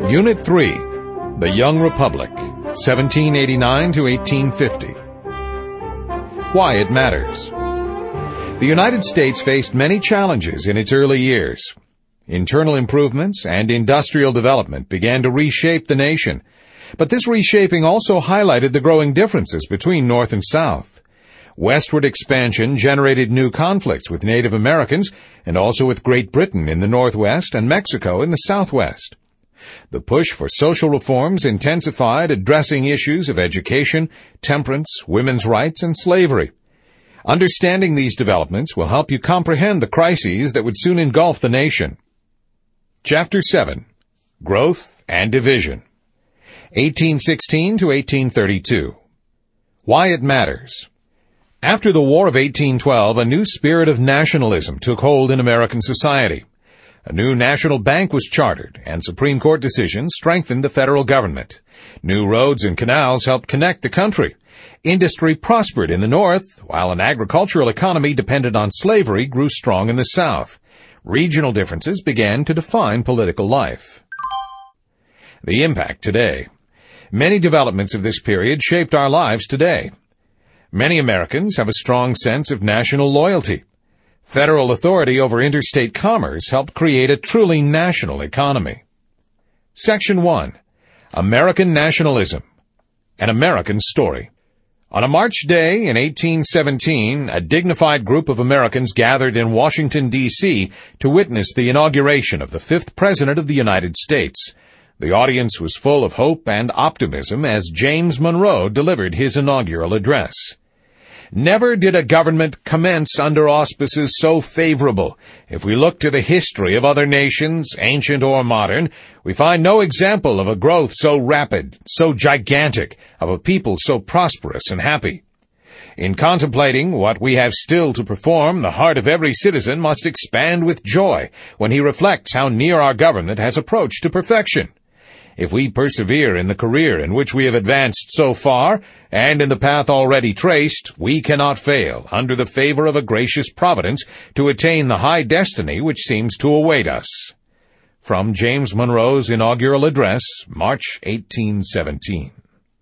Unit 3, The Young Republic, 1789 to 1850. Why it matters. The United States faced many challenges in its early years. Internal improvements and industrial development began to reshape the nation, but this reshaping also highlighted the growing differences between North and South. Westward expansion generated new conflicts with Native Americans and also with Great Britain in the Northwest and Mexico in the Southwest. The push for social reforms intensified, addressing issues of education, temperance, women's rights, and slavery. Understanding these developments will help you comprehend the crises that would soon engulf the nation. Chapter 7. Growth and Division. 1816 to 1832. Why it matters. After the War of 1812, a new spirit of nationalism took hold in American society. A new national bank was chartered, and Supreme Court decisions strengthened the federal government. New roads and canals helped connect the country. Industry prospered in the North, while an agricultural economy dependent on slavery grew strong in the South. Regional differences began to define political life. The impact today. Many developments of this period shaped our lives today. Many Americans have a strong sense of national loyalty. Federal authority over interstate commerce helped create a truly national economy. Section 1. American Nationalism. An American Story. On a March day in 1817, a dignified group of Americans gathered in Washington, D.C. to witness the inauguration of the 5th President of the United States. The audience was full of hope and optimism as James Monroe delivered his inaugural address. Never did a government commence under auspices so favorable. If we look to the history of other nations, ancient or modern, we find no example of a growth so rapid, so gigantic, of a people so prosperous and happy. In contemplating what we have still to perform, the heart of every citizen must expand with joy when he reflects how near our government has approached to perfection. If we persevere in the career in which we have advanced so far, and in the path already traced, we cannot fail, under the favor of a gracious providence, to attain the high destiny which seems to await us. From James Monroe's inaugural address, March 1817.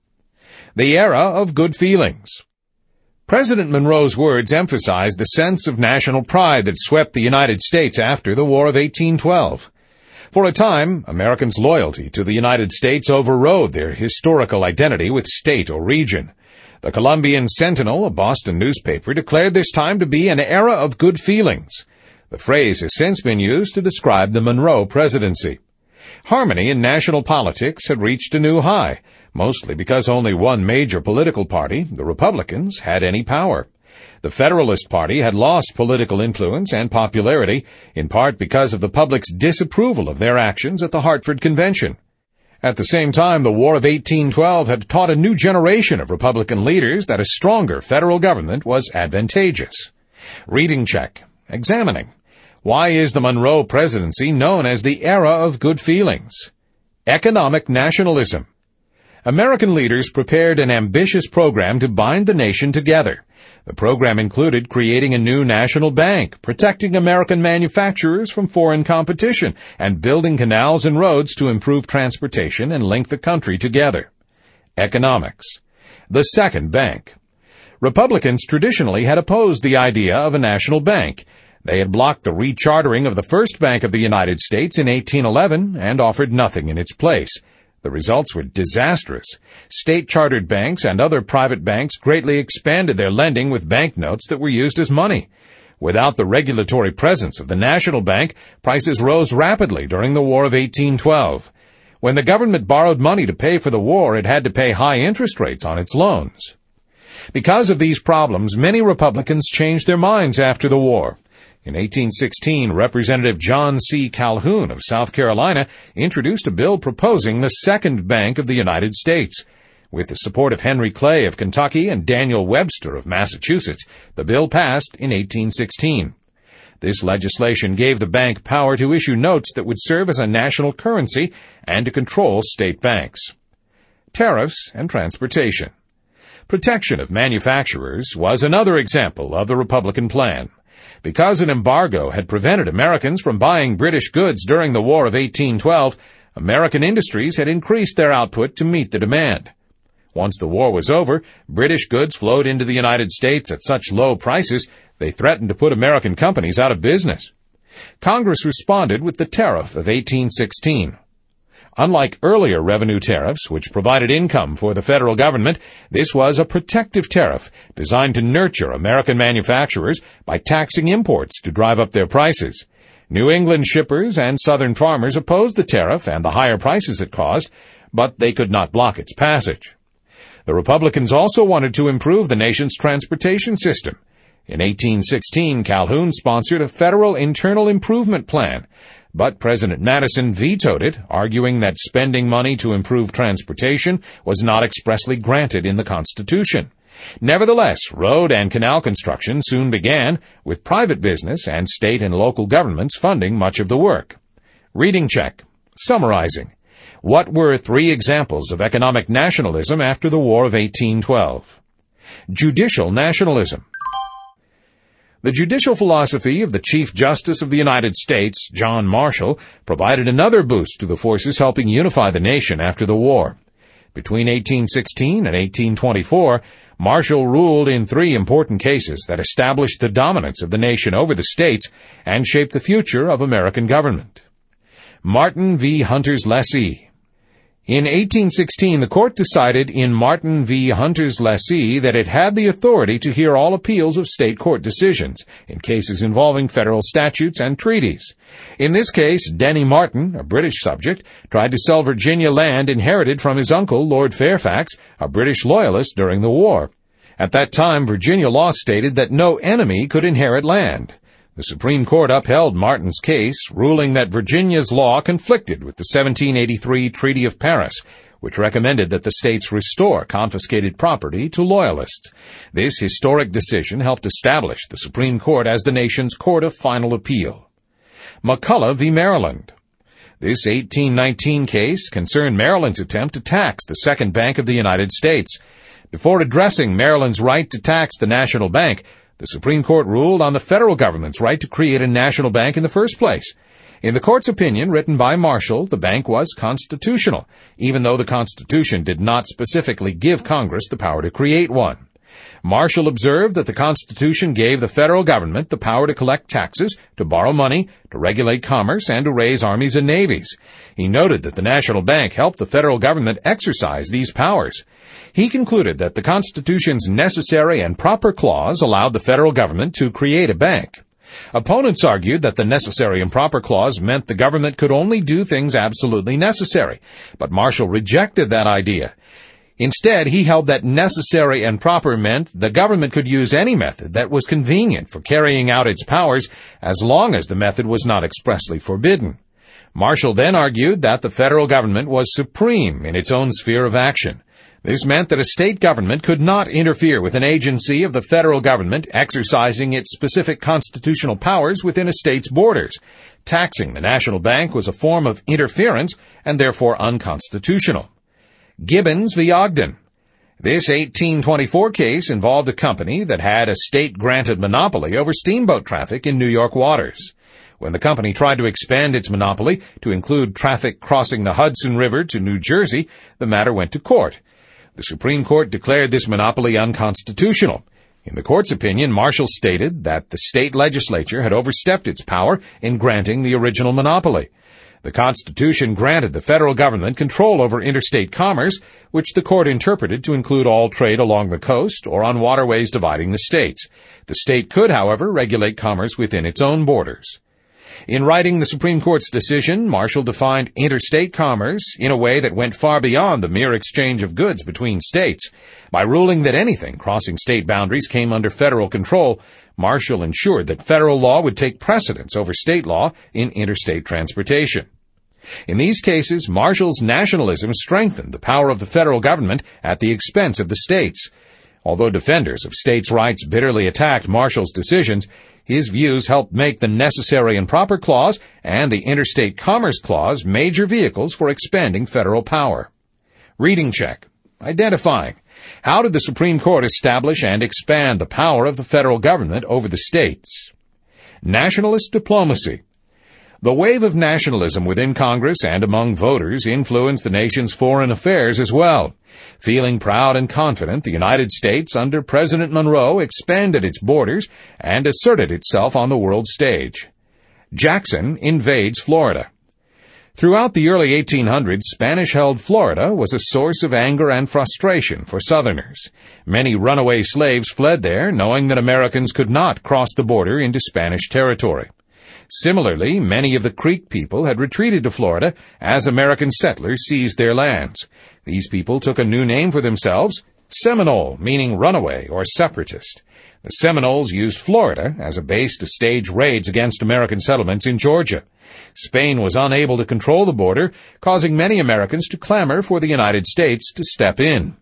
The Era of Good Feelings. President Monroe's words emphasized the sense of national pride that swept the United States after the War of 1812. For a time, Americans' loyalty to the United States overrode their historical identity with state or region. The Columbian Sentinel, a Boston newspaper, declared this time to be an era of good feelings. The phrase has since been used to describe the Monroe presidency. Harmony in national politics had reached a new high, mostly because only one major political party, the Republicans, had any power. The Federalist Party had lost political influence and popularity, in part because of the public's disapproval of their actions at the Hartford Convention. At the same time, the War of 1812 had taught a new generation of Republican leaders that a stronger federal government was advantageous. Reading check. Examining. Why is the Monroe presidency known as the Era of Good Feelings? Economic nationalism. American leaders prepared an ambitious program to bind the nation together. The program included creating a new national bank, protecting American manufacturers from foreign competition, and building canals and roads to improve transportation and link the country together. Economics. The second bank. Republicans traditionally had opposed the idea of a national bank. They had blocked the rechartering of the First Bank of the United States in 1811 and offered nothing in its place. The results were disastrous. State-chartered banks and other private banks greatly expanded their lending with banknotes that were used as money. Without the regulatory presence of the national bank, prices rose rapidly during the War of 1812. When the government borrowed money to pay for the war, it had to pay high interest rates on its loans. Because of these problems, many Republicans changed their minds after the war. In 1816, Representative John C. Calhoun of South Carolina introduced a bill proposing the Second Bank of the United States. With the support of Henry Clay of Kentucky and Daniel Webster of Massachusetts, the bill passed in 1816. This legislation gave the bank power to issue notes that would serve as a national currency and to control state banks. Tariffs and transportation. Protection of manufacturers was another example of the Republican plan. Because an embargo had prevented Americans from buying British goods during the War of 1812, American industries had increased their output to meet the demand. Once the war was over, British goods flowed into the United States at such low prices they threatened to put American companies out of business. Congress responded with the Tariff of 1816. Unlike earlier revenue tariffs, which provided income for the federal government, this was a protective tariff designed to nurture American manufacturers by taxing imports to drive up their prices. New England shippers and Southern farmers opposed the tariff and the higher prices it caused, but they could not block its passage. The Republicans also wanted to improve the nation's transportation system. In 1816, Calhoun sponsored a federal internal improvement plan, but President Madison vetoed it, arguing that spending money to improve transportation was not expressly granted in the Constitution. Nevertheless, road and canal construction soon began, with private business and state and local governments funding much of the work. Reading check. Summarizing. What were 3 examples of economic nationalism after the War of 1812? Judicial nationalism. The judicial philosophy of the Chief Justice of the United States, John Marshall, provided another boost to the forces helping unify the nation after the war. Between 1816 and 1824, Marshall ruled in 3 important cases that established the dominance of the nation over the states and shaped the future of American government. Martin v. Hunter's lessee. In 1816, the court decided in Martin v. Hunter's lessee that it had the authority to hear all appeals of state court decisions in cases involving federal statutes and treaties. In this case, Denny Martin, a British subject, tried to sell Virginia land inherited from his uncle, Lord Fairfax, a British loyalist during the war. At that time, Virginia law stated that no enemy could inherit land. The Supreme Court upheld Martin's case, ruling that Virginia's law conflicted with the 1783 Treaty of Paris, which recommended that the states restore confiscated property to Loyalists. This historic decision helped establish the Supreme Court as the nation's court of final appeal. McCulloch v. Maryland. This 1819 case concerned Maryland's attempt to tax the Second Bank of the United States. Before addressing Maryland's right to tax the national bank, the Supreme Court ruled on the federal government's right to create a national bank in the first place. In the court's opinion, written by Marshall, the bank was constitutional, even though the Constitution did not specifically give Congress the power to create one. Marshall observed that the Constitution gave the federal government the power to collect taxes, to borrow money, to regulate commerce, and to raise armies and navies. He noted that the national bank helped the federal government exercise these powers. He concluded that the Constitution's necessary and proper clause allowed the federal government to create a bank. Opponents argued that the necessary and proper clause meant the government could only do things absolutely necessary, but Marshall rejected that idea. Instead, he held that necessary and proper meant the government could use any method that was convenient for carrying out its powers as long as the method was not expressly forbidden. Marshall then argued that the federal government was supreme in its own sphere of action. This meant that a state government could not interfere with an agency of the federal government exercising its specific constitutional powers within a state's borders. Taxing the national bank was a form of interference and therefore unconstitutional. Gibbons v. Ogden. This 1824 case involved a company that had a state-granted monopoly over steamboat traffic in New York waters. When the company tried to expand its monopoly to include traffic crossing the Hudson River to New Jersey, the matter went to court. The Supreme Court declared this monopoly unconstitutional. In the court's opinion, Marshall stated that the state legislature had overstepped its power in granting the original monopoly. The Constitution granted the federal government control over interstate commerce, which the court interpreted to include all trade along the coast or on waterways dividing the states. The state could, however, regulate commerce within its own borders. In writing the Supreme Court's decision, Marshall defined interstate commerce in a way that went far beyond the mere exchange of goods between states. By ruling that anything crossing state boundaries came under federal control, Marshall ensured that federal law would take precedence over state law in interstate transportation. In these cases, Marshall's nationalism strengthened the power of the federal government at the expense of the states. Although defenders of states' rights bitterly attacked Marshall's decisions, his views helped make the Necessary and Proper Clause and the Interstate Commerce Clause major vehicles for expanding federal power. Reading check. Identifying. How did the Supreme Court establish and expand the power of the federal government over the states? Nationalist diplomacy. The wave of nationalism within Congress and among voters influenced the nation's foreign affairs as well. Feeling proud and confident, the United States, under President Monroe, expanded its borders and asserted itself on the world stage. Jackson invades Florida. Throughout the early 1800s, Spanish-held Florida was a source of anger and frustration for Southerners. Many runaway slaves fled there, knowing that Americans could not cross the border into Spanish territory. Similarly, many of the Creek people had retreated to Florida as American settlers seized their lands. These people took a new name for themselves, Seminole, meaning runaway or separatist. The Seminoles used Florida as a base to stage raids against American settlements in Georgia. Spain was unable to control the border, causing many Americans to clamor for the United States to step in.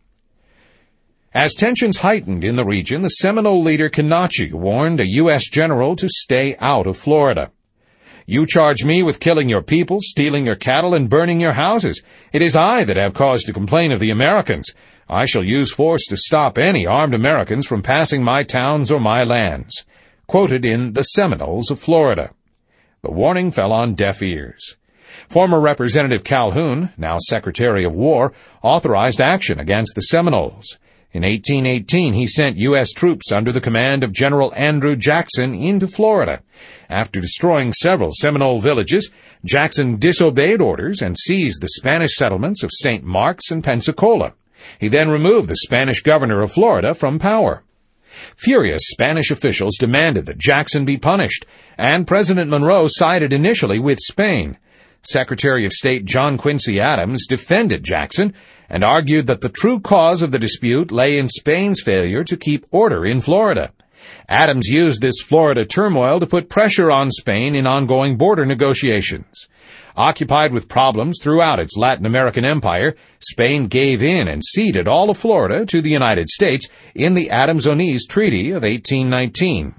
As tensions heightened in the region, the Seminole leader Kinachi warned a U.S. general to stay out of Florida. "You charge me with killing your people, stealing your cattle, and burning your houses. It is I that have cause to complain of the Americans. I shall use force to stop any armed Americans from passing my towns or my lands." Quoted in The Seminoles of Florida. The warning fell on deaf ears. Former Representative Calhoun, now Secretary of War, authorized action against the Seminoles. In 1818, he sent U.S. troops under the command of General Andrew Jackson into Florida. After destroying several Seminole villages, Jackson disobeyed orders and seized the Spanish settlements of St. Marks and Pensacola. He then removed the Spanish governor of Florida from power. Furious Spanish officials demanded that Jackson be punished, and President Monroe sided initially with Spain. Secretary of State John Quincy Adams defended Jackson and argued that the true cause of the dispute lay in Spain's failure to keep order in Florida. Adams used this Florida turmoil to put pressure on Spain in ongoing border negotiations. Occupied with problems throughout its Latin American empire, Spain gave in and ceded all of Florida to the United States in the Adams-Onís Treaty of 1819.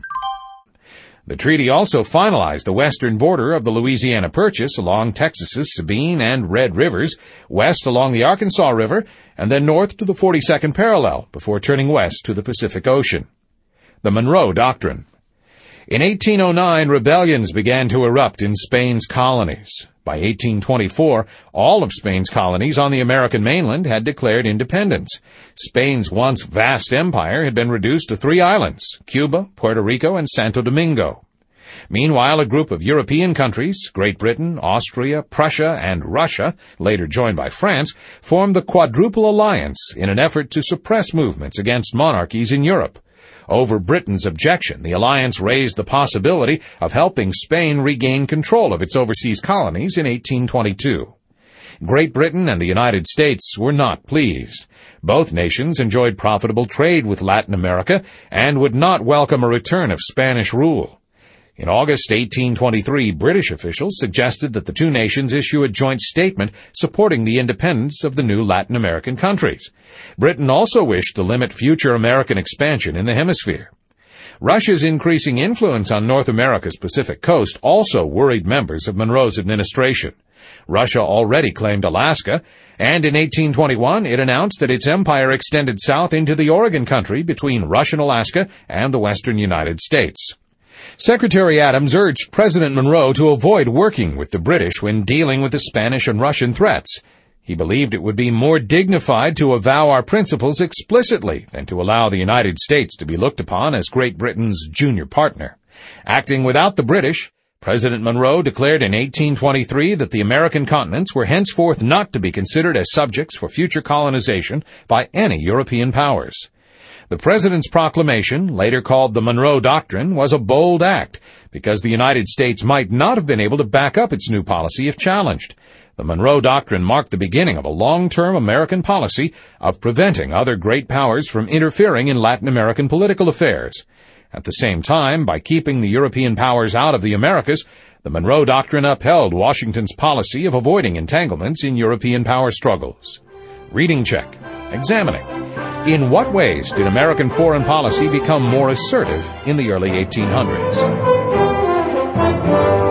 The treaty also finalized the western border of the Louisiana Purchase along Texas's Sabine and Red Rivers, west along the Arkansas River, and then north to the 42nd parallel before turning west to the Pacific Ocean. The Monroe Doctrine. In 1809, rebellions began to erupt in Spain's colonies. By 1824, all of Spain's colonies on the American mainland had declared independence. Spain's once vast empire had been reduced to 3 islands, Cuba, Puerto Rico, and Santo Domingo. Meanwhile, a group of European countries, Great Britain, Austria, Prussia, and Russia, later joined by France, formed the Quadruple Alliance in an effort to suppress movements against monarchies in Europe. Over Britain's objection, the alliance raised the possibility of helping Spain regain control of its overseas colonies in 1822. Great Britain and the United States were not pleased. Both nations enjoyed profitable trade with Latin America and would not welcome a return of Spanish rule. In August 1823, British officials suggested that the two nations issue a joint statement supporting the independence of the new Latin American countries. Britain also wished to limit future American expansion in the hemisphere. Russia's increasing influence on North America's Pacific coast also worried members of Monroe's administration. Russia already claimed Alaska, and in 1821 it announced that its empire extended south into the Oregon Country between Russian Alaska and the western United States. Secretary Adams urged President Monroe to avoid working with the British when dealing with the Spanish and Russian threats. He believed it would be more dignified to avow our principles explicitly than to allow the United States to be looked upon as Great Britain's junior partner. Acting without the British, President Monroe declared in 1823 that the American continents were henceforth not to be considered as subjects for future colonization by any European powers. The President's proclamation, later called the Monroe Doctrine, was a bold act because the United States might not have been able to back up its new policy if challenged. The Monroe Doctrine marked the beginning of a long-term American policy of preventing other great powers from interfering in Latin American political affairs. At the same time, by keeping the European powers out of the Americas, the Monroe Doctrine upheld Washington's policy of avoiding entanglements in European power struggles. Reading check. Examining. In what ways did American foreign policy become more assertive in the early 1800s?